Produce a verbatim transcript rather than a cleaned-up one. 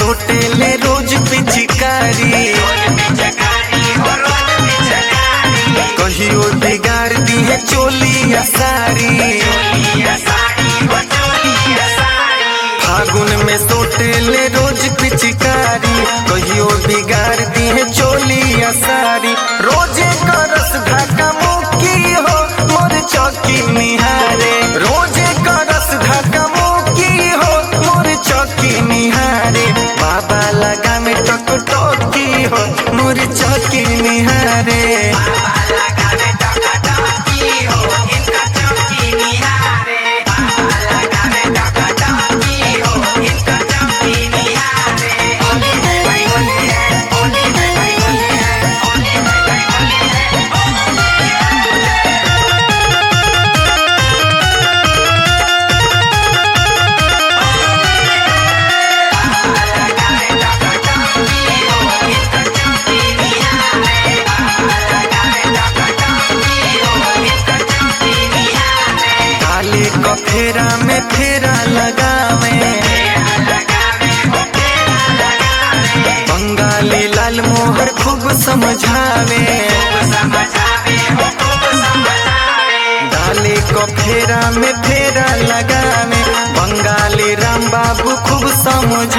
सोटेले रोज पिचकारी, कहियो बिगाड़ दिए चोलिया सारी। फागुन में सोटेले रोज पिचकारी, कहियो बिगाड़ दिए चोलिया सारी। रोजे करस ढाका मुकी हो मोर चौकी निहारे, रोजे करस ढाका मुकी हो मोर चौकी निहारे। बाबा लगा में टक टकी हो मोर चौकी निहारे। फेरा में फेरा लगावे, बंगाली लाल मोहर खूब समझावे। डाले को फेरा में फेरा लगावे, बंगाली राम बाबू खूब समझावे।